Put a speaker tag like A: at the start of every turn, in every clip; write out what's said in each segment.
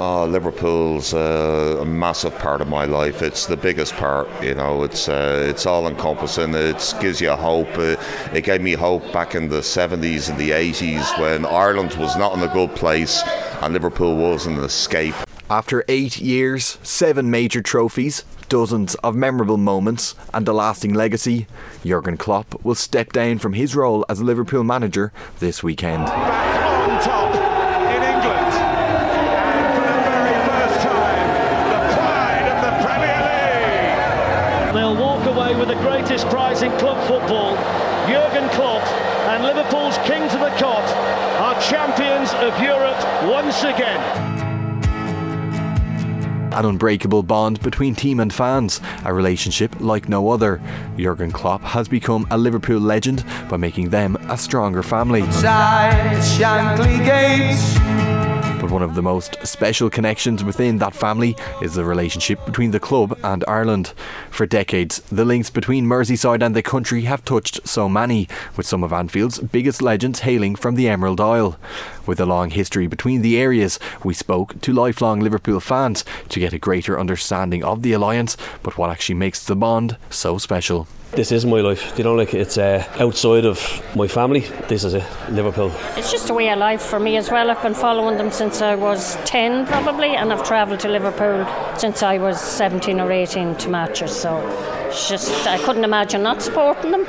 A: Oh, Liverpool's a massive part of my life. It's the biggest part, it's all encompassing. It gives you hope. It gave me hope back in the 70s and the 80s when Ireland was not in a good place and Liverpool was an escape.
B: After 8 years, 7 major trophies, dozens of memorable moments and a lasting legacy, Jurgen Klopp will step down from his role as Liverpool manager this weekend.
C: Back on top in England, and for the very first time, the pride of the Premier League.
D: They'll walk away with the greatest prize in club football. Jurgen Klopp and Liverpool's king to the cot are champions of Europe once again.
B: An unbreakable bond between team and fans, a relationship like no other. Jurgen Klopp has become a Liverpool legend by making them a stronger family.
E: Shankly Gates.
B: But one of the most special connections within that family is the relationship between the club and Ireland. For decades, the links between Merseyside and the country have touched so many, with some of Anfield's biggest legends hailing from the Emerald Isle. With a long history between the areas, we spoke to lifelong Liverpool fans to get a greater understanding of the alliance, but what actually makes the bond so special.
F: This is my life, it's outside of my family. This is it, Liverpool.
G: It's just a way of life for me as well. I've been following them since I was 10 probably, and I've travelled to Liverpool since I was 17 or 18 to matches, so it's just, I couldn't imagine not supporting them.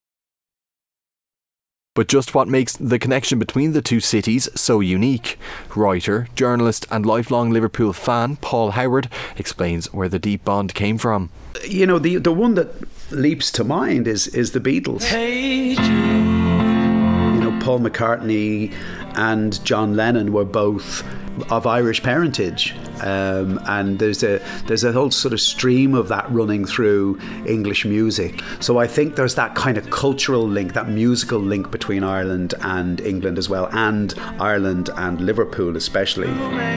B: But just what makes the connection between the two cities so unique? Writer, journalist and lifelong Liverpool fan Paul Howard explains where the deep bond came from.
H: The one that leaps to mind is the Beatles.
E: Hey Jude.
H: Paul McCartney and John Lennon were both of Irish parentage, and there's a whole sort of stream of that running through English music. So I think there's that kind of cultural link, that musical link between Ireland and England as well, and Ireland and Liverpool especially.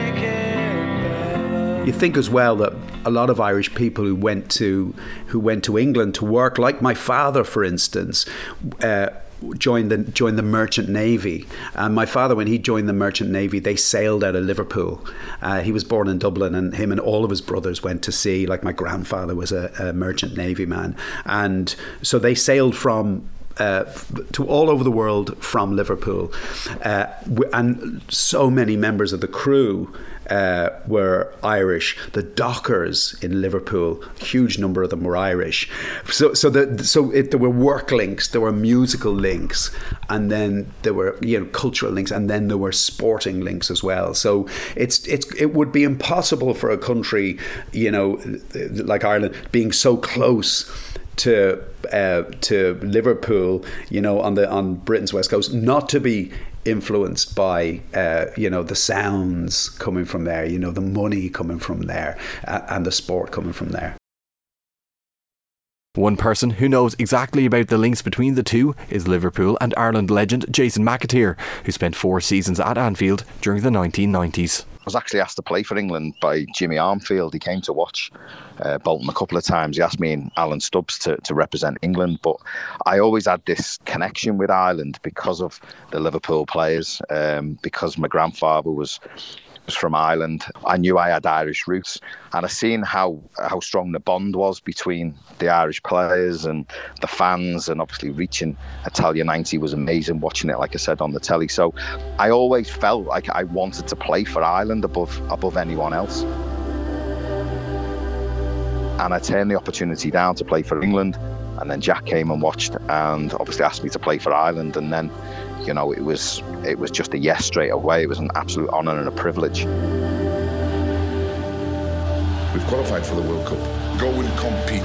H: You think as well that a lot of Irish people who went to England to work, like my father, for instance, joined the Merchant Navy. And my father, when he joined the Merchant Navy, they sailed out of Liverpool. He was born in Dublin, and him and all of his brothers went to sea. Like my grandfather was a Merchant Navy man, and so they sailed from to all over the world from Liverpool, and so many members of the crew were Irish. The dockers in Liverpool, huge number of them were Irish. So there were work links, there were musical links, and then there were cultural links, and then there were sporting links as well. So it would be impossible for a country like Ireland being so close to Liverpool, on Britain's west coast, not to be influenced by the sounds coming from there, the money coming from there, and the sport coming from there.
B: One person who knows exactly about the links between the two is Liverpool and Ireland legend Jason McAteer, who spent 4 seasons at Anfield during the 1990s.
I: I was actually asked to play for England by Jimmy Armfield. He came to watch Bolton a couple of times. He asked me and Alan Stubbs to represent England, but I always had this connection with Ireland because of the Liverpool players, because my grandfather was from Ireland. I knew I had Irish roots, and I seen how strong the bond was between the Irish players and the fans, and obviously reaching Italia 90 was amazing, watching it, like I said, on the telly. So I always felt like I wanted to play for Ireland above anyone else. And I turned the opportunity down to play for England, and then Jack came and watched and obviously asked me to play for Ireland, and then it was just a yes straight away. It was an absolute honour and a privilege.
J: We've qualified for the World Cup. Go and compete.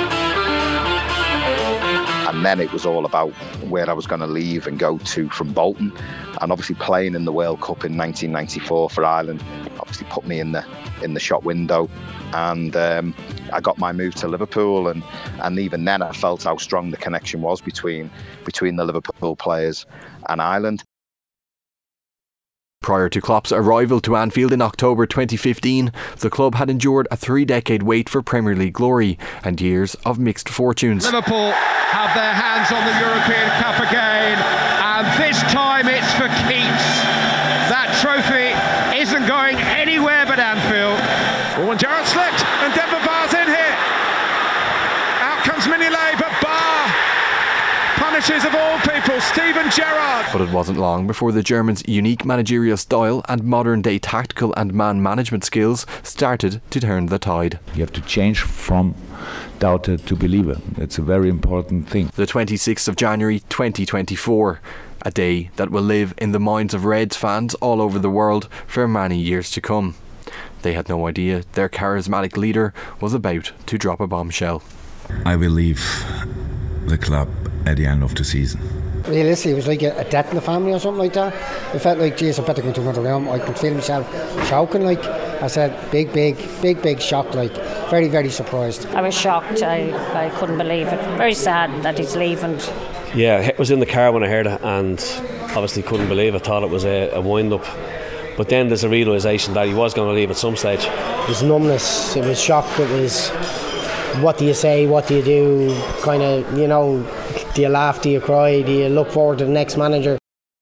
I: And then it was all about where I was going to leave and go to from Bolton. And obviously playing in the World Cup in 1994 for Ireland obviously put me in the shop window. And I got my move to Liverpool, and even then I felt how strong the connection was between the Liverpool players and Ireland.
B: Prior to Klopp's arrival to Anfield in October 2015, the club had endured a 3-decade wait for Premier League glory and years of mixed fortunes.
C: Liverpool have their hands on the European Cup again, and this time it's for keeps. That trophy isn't going anywhere Webb at Anfield. Oh, and Jarrett slipped, and Denver Barr's in here. Out comes Mignolet, but Barr punishes, of all people, Steven Gerrard.
B: But it wasn't long before the Germans' unique managerial style and modern-day tactical and man management skills started to turn the tide.
K: You have to change from doubter to believer. It's a very important thing.
B: The 26th of January 2024, a day that will live in the minds of Reds fans all over the world for many years to come. They had no idea their charismatic leader was about to drop a bombshell.
K: I will leave the club at the end of the season.
L: Realistically, it was like a death in the family or something like that. I felt like, geez, I better go to another round. I could feel myself choking, like. I said, big shock, like, very, very surprised.
G: I was shocked. I couldn't believe it. Very sad that he's leaving.
F: Yeah, I was in the car when I heard it and obviously couldn't believe it. Thought it was a wind-up. But then there's a realisation that he was going to leave at some stage.
L: It was numbness, it was shock, it was what do you say, what do you do, kind of, you know, do you laugh, do you cry, do you look forward to the next manager?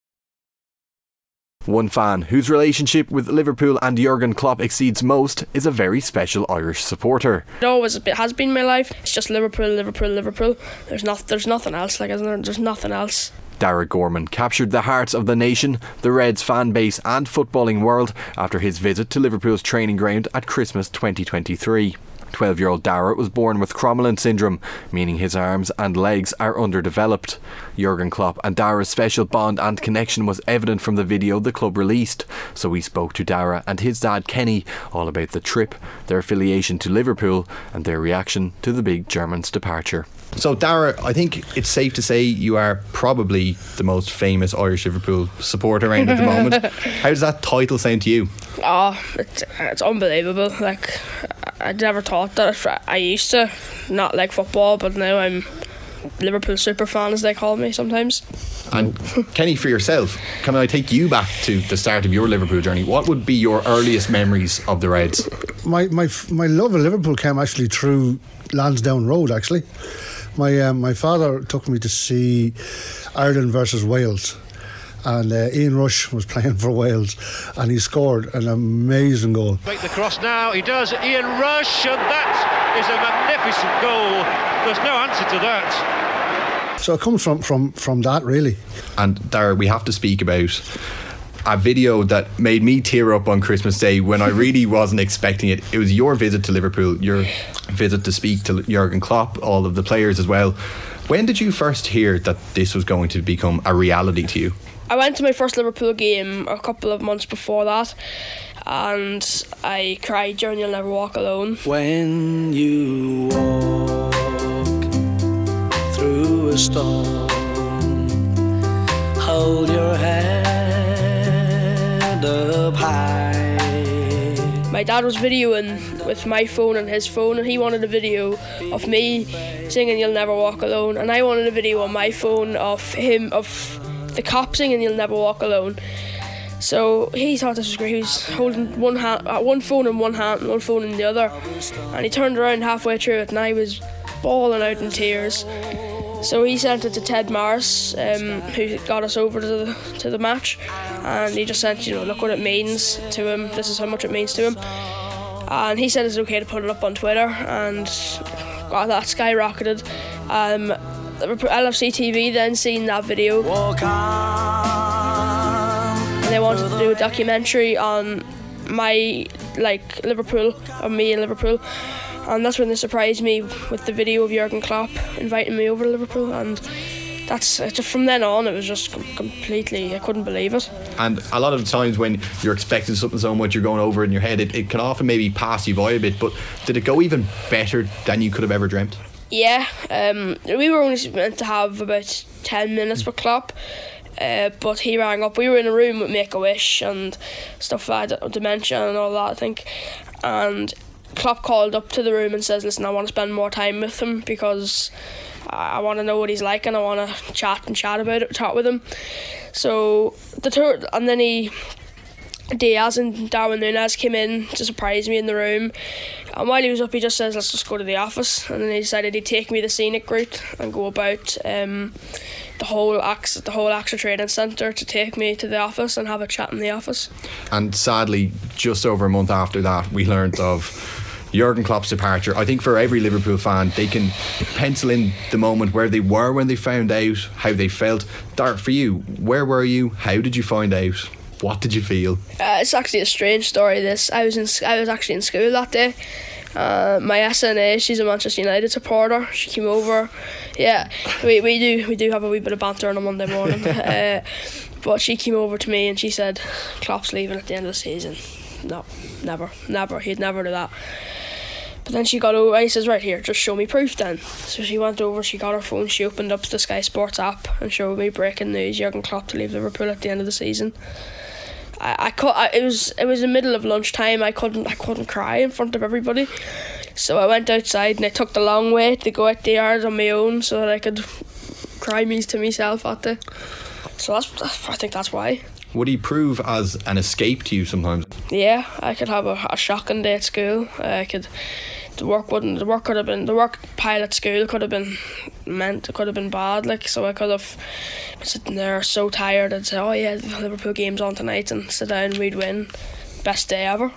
B: One fan whose relationship with Liverpool and Jurgen Klopp exceeds most is a very special Irish supporter.
M: It has been my life. It's just Liverpool. There's nothing else, like, isn't there? There's nothing else.
B: Darragh Gorman captured the hearts of the nation, the Reds fan base and footballing world after his visit to Liverpool's training ground at Christmas 2023. 12-year-old Darragh was born with Crommelin syndrome, meaning his arms and legs are underdeveloped. Jurgen Klopp and Darragh's special bond and connection was evident from the video the club released, so we spoke to Darragh and his dad Kenny all about the trip, their affiliation to Liverpool and their reaction to the big German's departure.
N: So Darragh, I think it's safe to say you are probably the most famous Irish Liverpool supporter around at the moment. How does that title sound to you?
M: Oh, it's unbelievable. Like, I never thought that. I used to not like football, but now I'm Liverpool super fan, as they call me sometimes.
N: And Kenny, for yourself, can I take you back to the start of your Liverpool journey? What would be your earliest memories of the Reds?
O: My love of Liverpool came actually through Lansdowne Road, actually. My father took me to see Ireland versus Wales, and Ian Rush was playing for Wales, and he scored an amazing goal.
D: Make the cross now, he does, Ian Rush, and that is a magnificent goal. There's no answer to that.
O: So it comes from that, really.
N: And Darragh, we have to speak about a video that made me tear up on Christmas Day when I really wasn't expecting it. It was your visit to Liverpool, your visit to speak to Jurgen Klopp, all of the players as well. When did you first hear that this was going to become a reality to you?
M: I went to my first Liverpool game a couple of months before that, and I cried during You'll Never Walk Alone.
E: When you walk through a storm, hold your head up high.
M: My dad was videoing with my phone and his phone, and he wanted a video of me singing You'll Never Walk Alone, and I wanted a video on my phone of the cop singing You'll Never Walk Alone. So he thought this was great. He was holding one phone in one hand and one phone in the other, and he turned around halfway through it and I was bawling out in tears. So he sent it to Ted Morris, who got us over to the match, and he just said, look what it means to him, this is how much it means to him. And he said it's okay to put it up on Twitter, and that skyrocketed. LFC TV then seen that video, and they wanted to do a documentary on my Liverpool, on me in Liverpool, and that's when they surprised me with the video of Jurgen Klopp inviting me over to Liverpool, and that's just from then on it was just completely, I couldn't believe it.
N: And a lot of the times when you're expecting something so much, you're going over in your head, it can often maybe pass you by a bit, but did it go even better than you could have ever dreamt?
M: Yeah, we were only meant to have about 10 minutes with Klopp, but he rang up. We were in a room with Make-A-Wish and stuff like that, dementia and all that, I think, and Klopp called up to the room and says, listen, I want to spend more time with him because I want to know what he's like and I want to chat with him. So the tour, and then he Diaz and Darwin Núñez came in to surprise me in the room, and while he was up he just says, let's just go to the office, and then he decided he'd take me the scenic route and go about the whole AXA training centre to take me to the office and have a chat in the office.
N: And sadly, just over a month after that, we learned of Jurgen Klopp's departure. I think for every Liverpool fan, they can pencil in the moment where they were when they found out, how they felt. Dart, for you, where were you? How did you find out? What did you feel?
M: It's actually a strange story, this. I was actually in school that day. My SNA, she's a Manchester United supporter. She came over. Yeah, we do have a wee bit of banter on a Monday morning. But she came over to me and she said, Klopp's leaving at the end of the season. No, never. He'd never do that. But then she got over. I says, right here, just show me proof then. So she went over, she got her phone, she opened up the Sky Sports app and showed me breaking news: Jurgen Klopp to leave Liverpool at the end of the season. It was the middle of lunchtime. I couldn't cry in front of everybody, so I went outside and I took the long way to go out the yard on my own so that I could cry to myself at the. So I think that's why.
N: Would he prove as an escape to you sometimes?
M: Yeah, I could have a shocking day at school. The work pile at school could have been bad, like, so I could have been sitting there so tired and say, oh yeah, the Liverpool game's on tonight, and sit down, we'd win. Best day ever.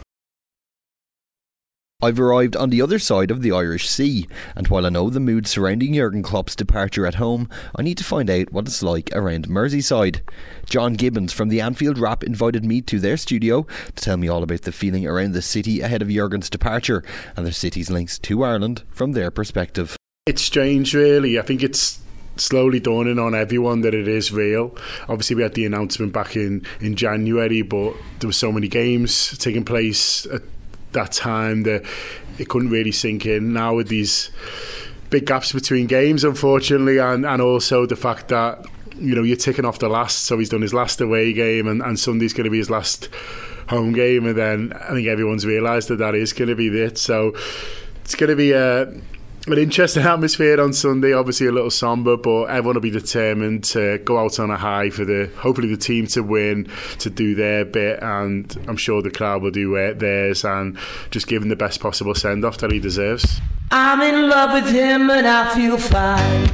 B: I've arrived on the other side of the Irish Sea, and while I know the mood surrounding Jurgen Klopp's departure at home, I need to find out what it's like around Merseyside. John Gibbons from the Anfield Wrap invited me to their studio to tell me all about the feeling around the city ahead of Jurgen's departure and the city's links to Ireland from their perspective.
P: It's strange, really. I think it's slowly dawning on everyone that it is real. Obviously we had the announcement back in January, but there were so many games taking place at that time that it couldn't really sink in. Now with these big gaps between games, unfortunately, and also the fact that, you know, you're ticking off the last, so he's done his last away game and Sunday's going to be his last home game, and then I think everyone's realised that is going to be it. So it's going to be an interesting atmosphere on Sunday, obviously a little sombre, but everyone will be determined to go out on a high for hopefully the team to win, to do their bit, and I'm sure the crowd will do theirs and just give him the best possible send-off that he deserves.
E: I'm in love with him and I feel fine.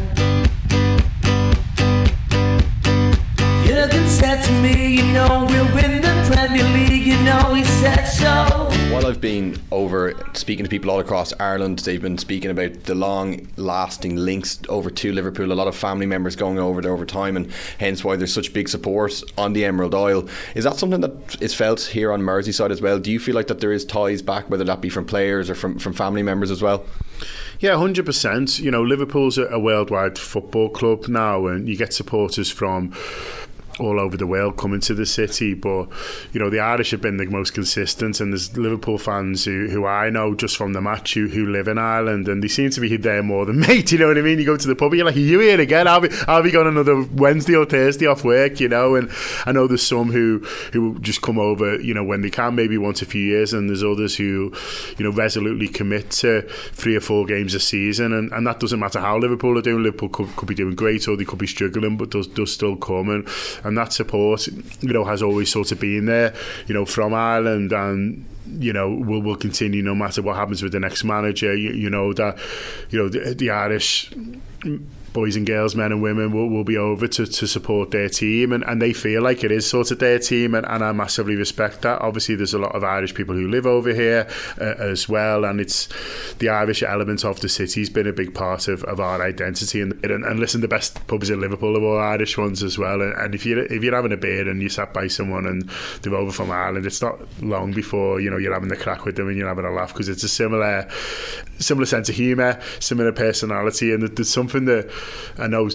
E: Jurgen said to me, you know, we'll win the Premier League, you know, he said so.
N: While I've been over speaking to people all across Ireland, they've been speaking about the long-lasting links over to Liverpool. A lot of family members going over there over time, and hence why there's such big support on the Emerald Isle. Is that something that is felt here on Merseyside as well? Do you feel like that there is ties back, whether that be from players or from family members as well?
P: Yeah, 100%. You know, Liverpool's a worldwide football club now, and you get supporters from all over the world coming to the city, but you know the Irish have been the most consistent, and there's Liverpool fans who I know just from the match who live in Ireland, and they seem to be there more than me. Do you know what I mean? You go to the pub, you're like, are you here again? I'll be gone another Wednesday or Thursday off work, you know. And I know there's some who just come over, you know, when they can, maybe once a few years, and there's others who, you know, resolutely commit to 3 or 4 games a season, and that doesn't matter how Liverpool are doing. Liverpool could be doing great, or they could be struggling, but does still come, and that support, you know, has always sort of been there, you know, from Ireland, and you know will continue no matter what happens with the next manager. You know that, you know, the Irish boys and girls, men and women will be over to support their team, and they feel like it is sort of their team, and I massively respect that. Obviously there's a lot of Irish people who live over here as well, and it's the Irish element of the city's been a big part of our identity, and listen, the best pubs in Liverpool are all Irish ones as well, and if you're having a beer and you sat by someone and they're over from Ireland, it's not long before, you know, you're having the crack with them and you're having a laugh, because it's a similar sense of humour, similar personality, and there's something that I know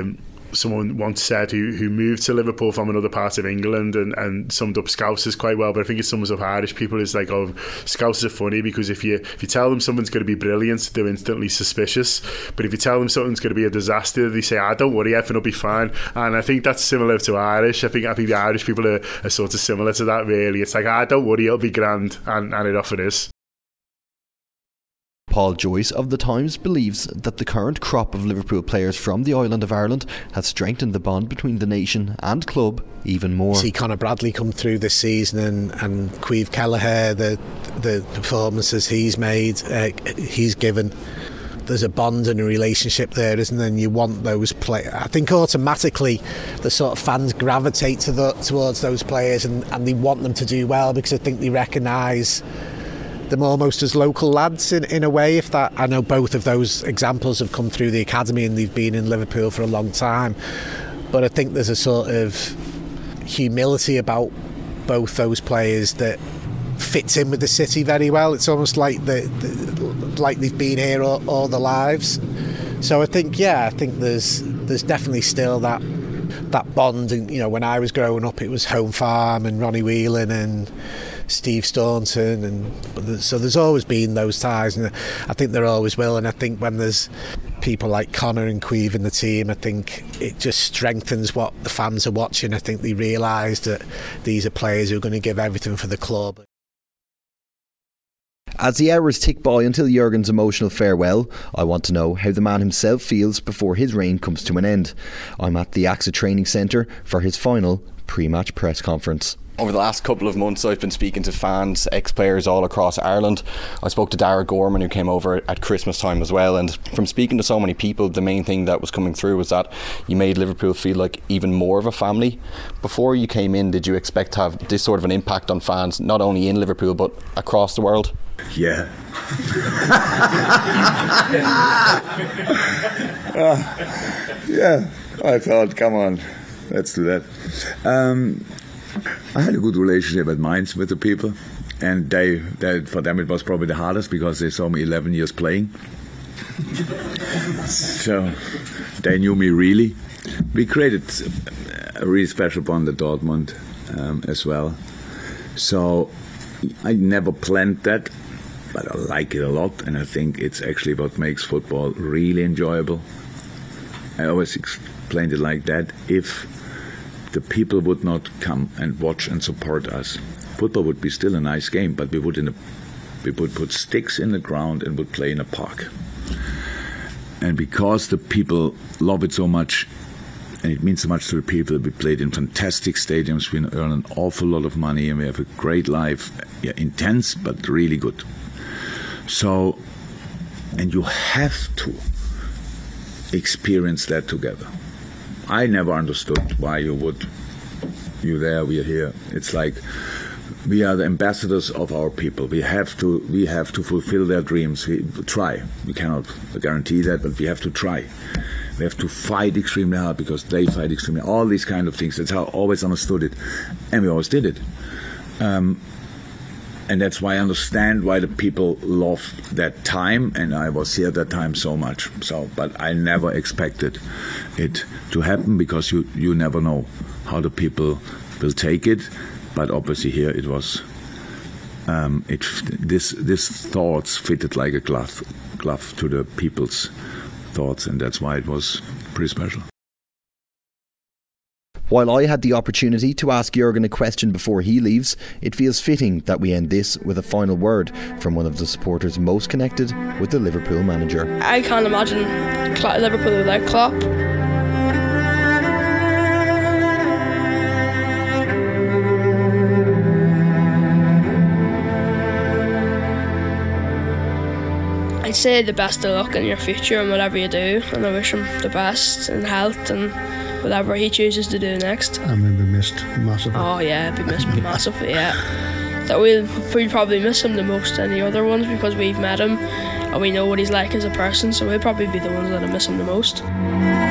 P: someone once said who moved to Liverpool from another part of England and summed up Scousers quite well, but I think it sums up Irish people. It's like, oh, Scousers are funny because if you tell them something's going to be brilliant, they're instantly suspicious, but if you tell them something's going to be a disaster, they say, don't worry, everything will be fine. And I think that's similar to Irish. I think the Irish people are sort of similar to that, really. It's like, don't worry, it'll be grand, and it often is.
B: Paul Joyce of The Times believes that the current crop of Liverpool players from the island of Ireland has strengthened the bond between the nation and club even more.
Q: See Conor Bradley come through this season and Caoimhe Kelleher, the performances he's made, he's given. There's a bond and a relationship there, isn't there? And you want those players. I think automatically the sort of fans gravitate towards those players and they want them to do well because I think they recognise them almost as local lads in a way. If that, I know both of those examples have come through the academy and they've been in Liverpool for a long time, but I think there's a sort of humility about both those players that fits in with the city very well. It's almost like like they've been here all their lives. So I think there's definitely still that bond. And you know, when I was growing up, it was Home Farm and Ronnie Whelan and Steve Staunton, and so there's always been those ties, and I think there always will. And I think when there's people like Conor and Caoimhe in the team, I think it just strengthens what the fans are watching. I think they realise that these are players who are going to give everything for the club.
B: As the hours tick by until Jurgen's emotional farewell, I want to know how the man himself feels before his reign comes to an end. I'm at the AXA Training Centre for his final pre-match press conference. Over the last couple of months I've been speaking to fans, ex-players all across Ireland. I spoke to Dara Gorman, who came over at Christmas time as well, and from speaking to so many people, the main thing that was coming through was that you made Liverpool feel like even more of a family. Before you came in, did you expect to have this sort of an impact on fans, not only in Liverpool but across the world?
R: Yeah. Yeah, I thought, come on, let's do that. I had a good relationship at Mainz with the people, and they for them it was probably the hardest because they saw me 11 years playing. So they knew me really. We created a really special bond at Dortmund as well. So I never planned that, but I like it a lot, and I think it's actually what makes football really enjoyable. I always explained it like that. If the people would not come and watch and support us, football would be still a nice game, but we would put sticks in the ground and would play in a park. And because the people love it so much, and it means so much to the people, we played in fantastic stadiums, we earn an awful lot of money, and we have a great life. Yeah, intense, but really good. So, and you have to experience that together. I never understood why you there, we are here. It's like we are the ambassadors of our people. We have to fulfill their dreams. We try. We cannot guarantee that, but we have to try. We have to fight extremely hard because they fight extremely hard. All these kind of things. That's how I always understood it, and we always did it. And that's why I understand why the people love that time, and I was here at that time so much. So, but I never expected it to happen because you never know how the people will take it. But obviously here it was. This thoughts fitted like a glove to the people's thoughts, and that's why it was pretty special.
B: While I had the opportunity to ask Jurgen a question before he leaves, it feels fitting that we end this with a final word from one of the supporters most connected with the Liverpool manager.
M: I can't imagine Liverpool without Klopp. I'd say the best of luck in your future and whatever you do, and I wish him the best in health and whatever he chooses to do next.
O: And we'll be missed massively.
M: Oh yeah, be missed massively, yeah. That we'll probably miss him the most than the other ones because we've met him and we know what he's like as a person, so we'll probably be the ones that'll miss him the most.